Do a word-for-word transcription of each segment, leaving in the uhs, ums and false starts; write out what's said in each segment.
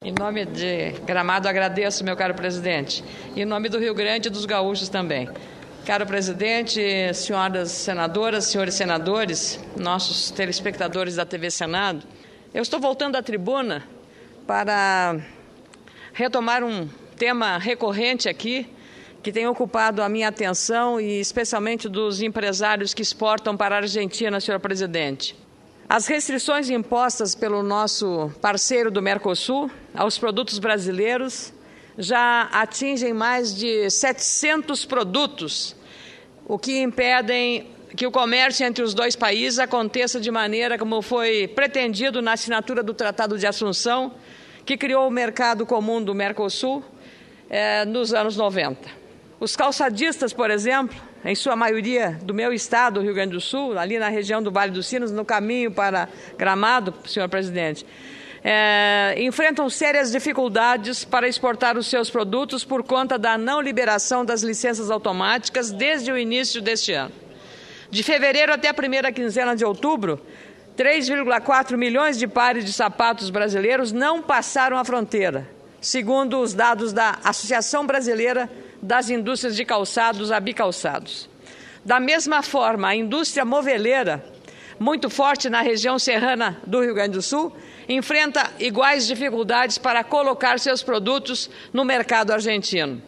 Em nome de Gramado, agradeço, meu caro presidente. Em nome do Rio Grande e dos gaúchos também. Caro presidente, senhoras senadoras, senhores senadores, nossos telespectadores da T V Senado, eu estou voltando à tribuna para retomar um tema recorrente aqui, que tem ocupado a minha atenção e especialmente dos empresários que exportam para a Argentina, senhor presidente. As restrições impostas pelo nosso parceiro do Mercosul aos produtos brasileiros já atingem mais de setecentos produtos, o que impedem que o comércio entre os dois países aconteça de maneira como foi pretendido na assinatura do Tratado de Assunção, que criou o mercado comum do Mercosul eh, nos anos noventa. Os calçadistas, por exemplo, em sua maioria do meu estado, Rio Grande do Sul, ali na região do Vale dos Sinos, no caminho para Gramado, senhor presidente, é, enfrentam sérias dificuldades para exportar os seus produtos por conta da não liberação das licenças automáticas desde o início deste ano. De fevereiro até a primeira quinzena de outubro, três vírgula quatro milhões de pares de sapatos brasileiros não passaram a fronteira, segundo os dados da Associação Brasileira das Indústrias de Calçados, a Bicalçados. Da mesma forma, a indústria moveleira, muito forte na região serrana do Rio Grande do Sul, enfrenta iguais dificuldades para colocar seus produtos no mercado argentino.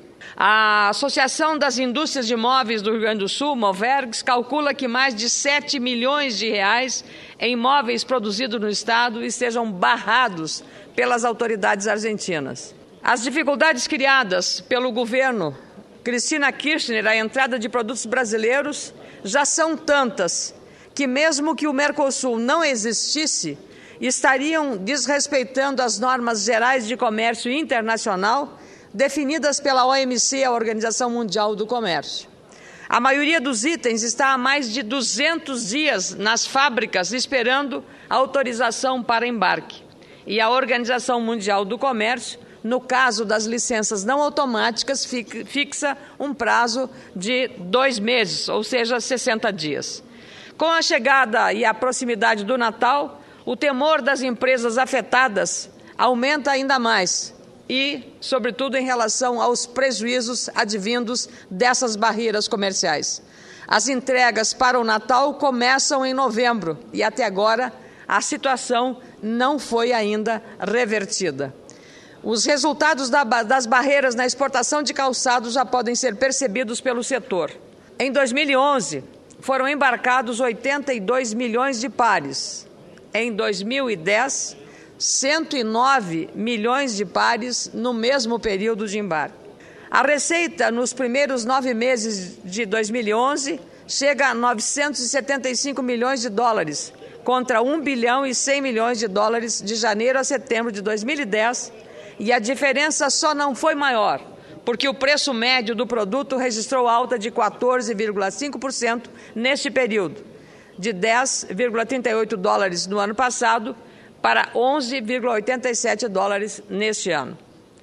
A Associação das Indústrias de Móveis do Rio Grande do Sul, Movergs, calcula que mais de sete milhões de reais em móveis produzidos no estado estejam barrados pelas autoridades argentinas. As dificuldades criadas pelo governo Cristina Kirchner à entrada de produtos brasileiros já são tantas que, mesmo que o Mercosul não existisse, estariam desrespeitando as normas gerais de comércio internacional definidas pela O M C, a Organização Mundial do Comércio. A maioria dos itens está há mais de duzentos dias nas fábricas esperando autorização para embarque. E a Organização Mundial do Comércio, no caso das licenças não automáticas, fixa um prazo de dois meses, ou seja, sessenta dias. Com a chegada e a proximidade do Natal, o temor das empresas afetadas aumenta ainda mais e, sobretudo, em relação aos prejuízos advindos dessas barreiras comerciais. As entregas para o Natal começam em novembro e, até agora, a situação não foi ainda revertida. Os resultados das barreiras na exportação de calçados já podem ser percebidos pelo setor. Em dois mil e onze, foram embarcados oitenta e dois milhões de pares. Em dois mil e dez, cento e nove milhões de pares no mesmo período de embarque. A receita nos primeiros nove meses de dois mil e onze chega a novecentos e setenta e cinco milhões de dólares, contra um bilhão e cem milhões de dólares de janeiro a setembro de dois mil e dez, e a diferença só não foi maior, porque o preço médio do produto registrou alta de quatorze vírgula cinco por cento neste período, de dez vírgula trinta e oito dólares no ano passado para onze vírgula oitenta e sete dólares neste ano.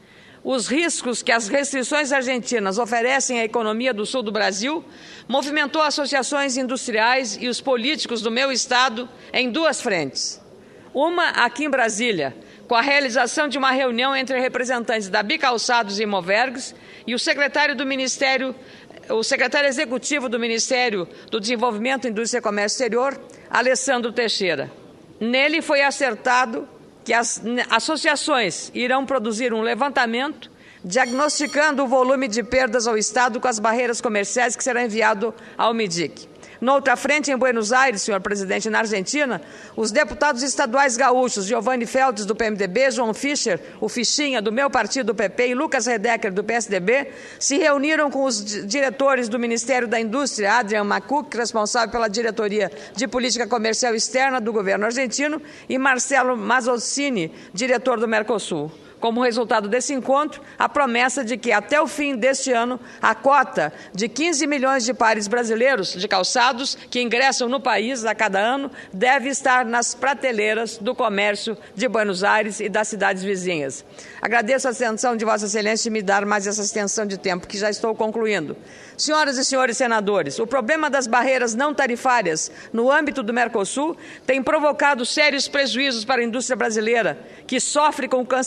Os riscos que as restrições argentinas oferecem à economia do sul do Brasil movimentou associações industriais e os políticos do meu estado em duas frentes. Uma aqui em Brasília, com a realização de uma reunião entre representantes da Bicalçados e Movergs e o secretário do Ministério, o secretário executivo do Ministério do Desenvolvimento, Indústria e Comércio Exterior, Alessandro Teixeira. Nele foi acertado que as associações irão produzir um levantamento diagnosticando o volume de perdas ao Estado com as barreiras comerciais que será enviado ao MIDIC. Noutra frente, em Buenos Aires, senhor presidente, na Argentina, os deputados estaduais gaúchos Giovanni Feltes, do P M D B, João Fischer, o Fichinha, do meu partido, o P P, e Lucas Redecker, do P S D B, se reuniram com os diretores do Ministério da Indústria, Adrian Macuc, responsável pela Diretoria de Política Comercial Externa do governo argentino, e Marcelo Mazzocini, diretor do Mercosul. Como resultado desse encontro, a promessa de que até o fim deste ano a cota de quinze milhões de pares brasileiros de calçados que ingressam no país a cada ano deve estar nas prateleiras do comércio de Buenos Aires e das cidades vizinhas. Agradeço a atenção de Vossa Excelência de me dar mais essa extensão de tempo, que já estou concluindo. Senhoras e senhores senadores, o problema das barreiras não tarifárias no âmbito do Mercosul tem provocado sérios prejuízos para a indústria brasileira, que sofre com o cancelamento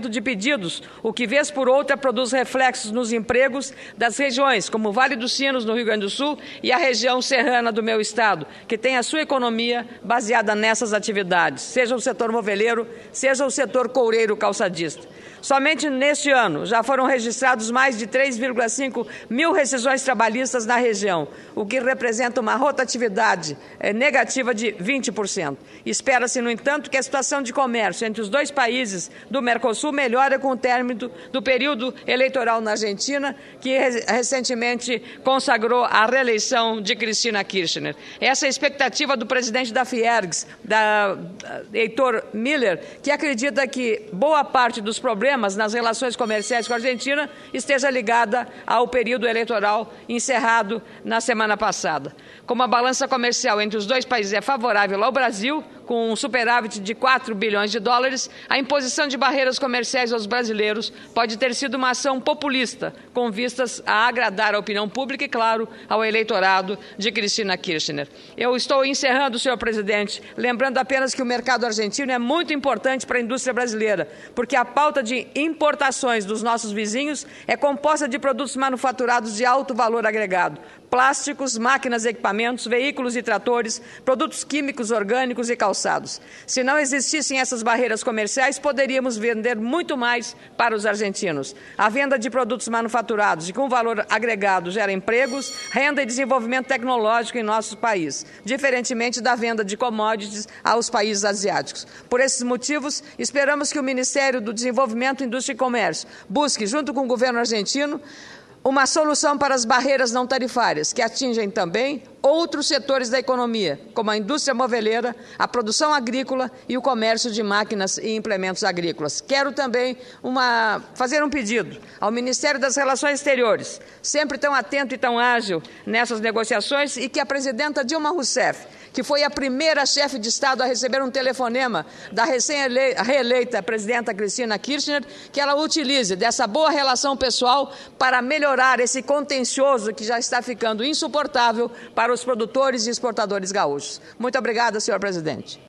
aumento de pedidos, o que, vez por outra, produz reflexos nos empregos das regiões, como o Vale dos Sinos, no Rio Grande do Sul, e a região serrana do meu estado, que tem a sua economia baseada nessas atividades, seja o setor moveleiro, seja o setor coureiro calçadista. Somente neste ano já foram registrados mais de três vírgula cinco mil rescisões trabalhistas na região, o que representa uma rotatividade negativa de vinte por cento. Espera-se, no entanto, que a situação de comércio entre os dois países do Mercosul melhore com o término do período eleitoral na Argentina, que recentemente consagrou a reeleição de Cristina Kirchner. Essa é a expectativa do presidente da Fiergs, da Heitor Miller, que acredita que boa parte dos problemas nas relações comerciais com a Argentina esteja ligada ao período eleitoral encerrado na semana passada. Como a balança comercial entre os dois países é favorável ao Brasil, com um superávit de quatro bilhões de dólares, a imposição de barreiras comerciais aos brasileiros pode ter sido uma ação populista, com vistas a agradar a opinião pública e, claro, ao eleitorado de Cristina Kirchner. Eu estou encerrando, senhor presidente, lembrando apenas que o mercado argentino é muito importante para a indústria brasileira, porque a pauta de importações dos nossos vizinhos é composta de produtos manufaturados de alto valor agregado: plásticos, máquinas e equipamentos, veículos e tratores, produtos químicos, orgânicos e calçados. Se não existissem essas barreiras comerciais, poderíamos vender muito mais para os argentinos. A venda de produtos manufaturados e com valor agregado gera empregos, renda e desenvolvimento tecnológico em nosso país, diferentemente da venda de commodities aos países asiáticos. Por esses motivos, esperamos que o Ministério do Desenvolvimento, Indústria e Comércio busque, junto com o governo argentino, uma solução para as barreiras não tarifárias, que atingem também outros setores da economia, como a indústria moveleira, a produção agrícola e o comércio de máquinas e implementos agrícolas. Quero também uma, fazer um pedido ao Ministério das Relações Exteriores, sempre tão atento e tão ágil nessas negociações, e que a presidenta Dilma Rousseff, que foi a primeira chefe de Estado a receber um telefonema da recém-reeleita presidenta Cristina Kirchner, que ela utilize dessa boa relação pessoal para melhorar esse contencioso que já está ficando insuportável para os produtores e exportadores gaúchos. Muito obrigada, senhor presidente.